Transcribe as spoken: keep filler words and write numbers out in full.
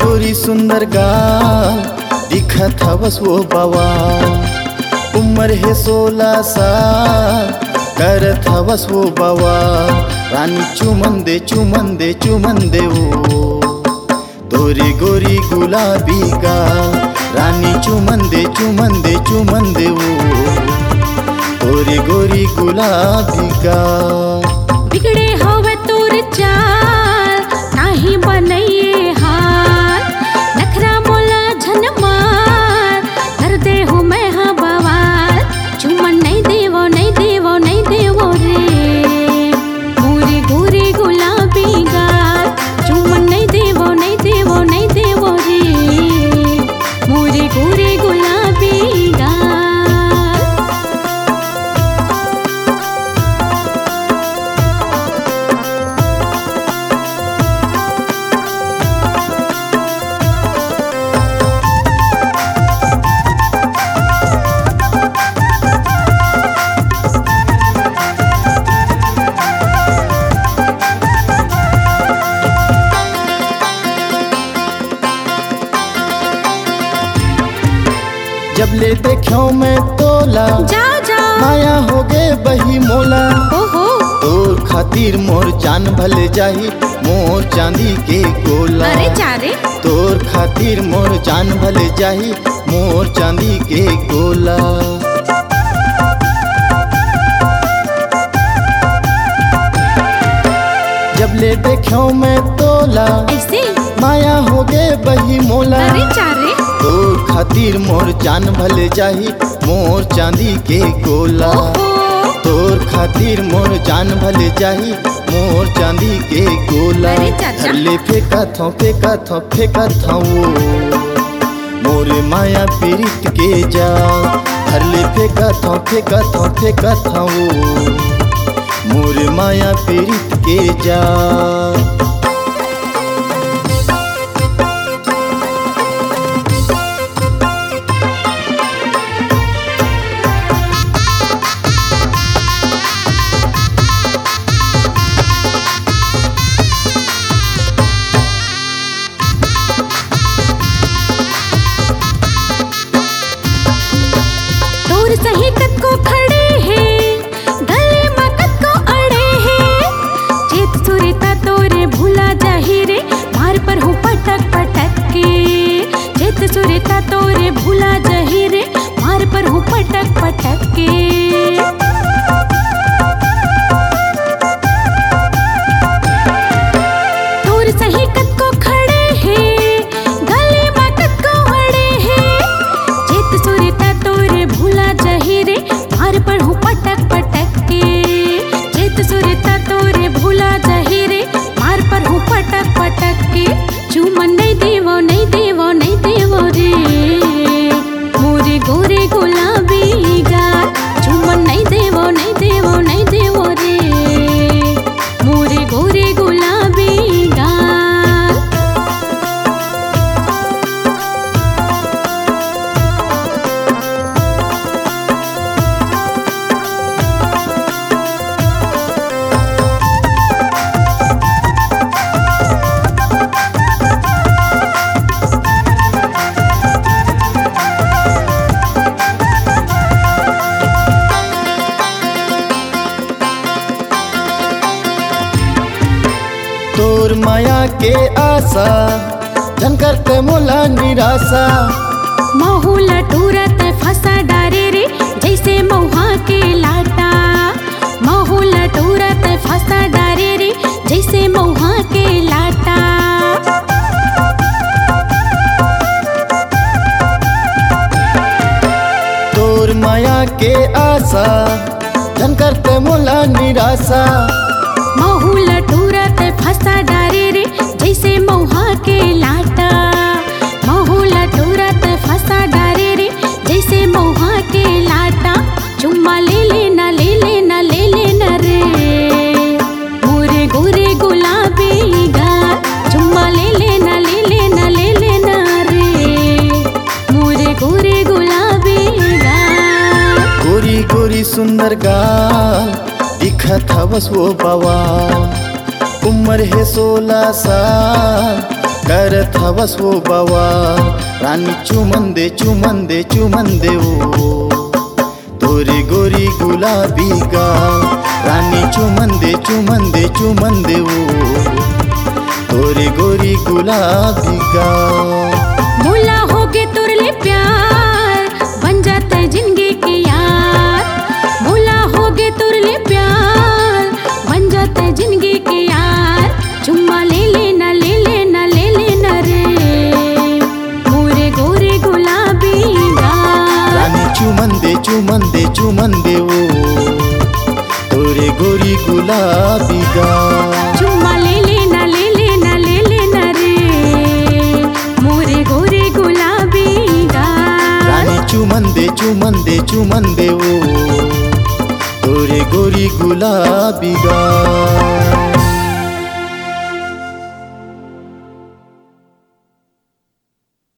गोरी सुंदर गाल दिखत हवस वो बवाल। उम्र है सोलह साल करत हवस वो बवाल। रानी चुमन दे चुमन दे चुमन दे वो तोरी गोरी गुलाबी गाल। रानी चुमन दे चुमन दे चुमन दे वो तोरी गोरी गुलाबी गाल। बिगड़े होवे तोर चाल नाही बनइए हाल। नखरा मोला झन मार कर दे हो मैं हाँ बवाल। चुमन नहीं देवो नहीं देवो नहीं देवो रे मोरी गोरी गुलाबी गाल। चुमन नहीं देवो नहीं देवो नहीं देवो रे मोरी गोरी गुलाबी गाल। जब ले देखो मैं तोला जा जा माया हो गे बही मोला। ओहो तोर खातिर मोर जान भले जाही मोर चांदी के गोला। अरे चारे तोर खातिर मोर जान भले जाही मोर चांदी के गोला। जब ले देखो मैं तोला ऐसे माया हो गे बही मोला। अरे चारे तोर खातिर मोर जान भले जाही मोर चांदी के गोला। ओहो तोर खातिर मोर जान भले जाही मोर चांदी के गोला। अरे चाचा। धरले फेंका थो फेंका थो फेंका थो वो मोरे माया पीरित के जा। धरले फेंका थो फेंका थो फेंका थो वो मोरे माया पीरित के जा। तोर सही कत को खड़े हैं गले में कत को अड़े हैं। चेत सुरेता तोरे भूला जाही रे मार पर हूँ पटक पटक के। चेत सुरेता तोरे भूला जाही रे मार पर हूँ पटक पटक के। तोर सही कत को खड़े हैं गले में कत को अड़े हैं। चेत सुरेता तोरे भूला जाही रे मार पर हूँ पटक पटक के। चेत सुरेता तोरे भूला जाही रे मार पर हूँ पटक पटक के। चुमन नहीं देवो नहीं देवो नहीं देवो रे मोरे गोरे गुलाबी गाल। चुमन नहीं देवो नहीं देवो नहीं देवो रे मोरे गोरे गुलाबी गाल। तोर माया के आशा जन करते मोला निराशा। महुला टूरत फंसा डारे रे जैसे महुआ के लाटा। महुला टूरत फंसा डारे रे जैसे महुआ के लाटा। तोर माया के आशा जन करते मोला निराशा। महुला टूरत फंसा डारे रे जैसे महुआ के लाटा। महुला टूरत फंसा डारे रे जैसे महुआ के लाटा। चुम्मा ले लेना ले लेना ले लेना रे मोरे गोरे गुलाबी गाल। चुम्मा ले लेना ले लेना ले लेना रे मोरे गोरे गुलाबी गाल। गोरी गोरी सुंदर गाल दिखत हवस वो बवाल। उम्र है सोलह साल करत हवस वो बवा रानी चुमन दे चुमन दे चुमन दे वो तोरे गोरी गुलाबी गाल रानी चुमन दे चुमन दे चुमन दे वो तोरे गोरी गुलाबी गाल भूला होगे तुरले प्यार बन जाते जिंदगी के यार भूला होगे तुरले प्यार बन जाते जिंदगी के यार चुम्मा ले लेना ले लेना ले लेना रे मोरे गोरे गुलाबी गाल रानी चुमन दे चुमन दे चुमन दे वो तोरे गोरी गुलाबी गाल चुम्मा ले लेना ले लेना ले लेना रे मोरे गोरे गुलाबी गाल रानी चुमन दे चुमन दे चुमन दे वो तोरे गोरी गुलाबी गाल।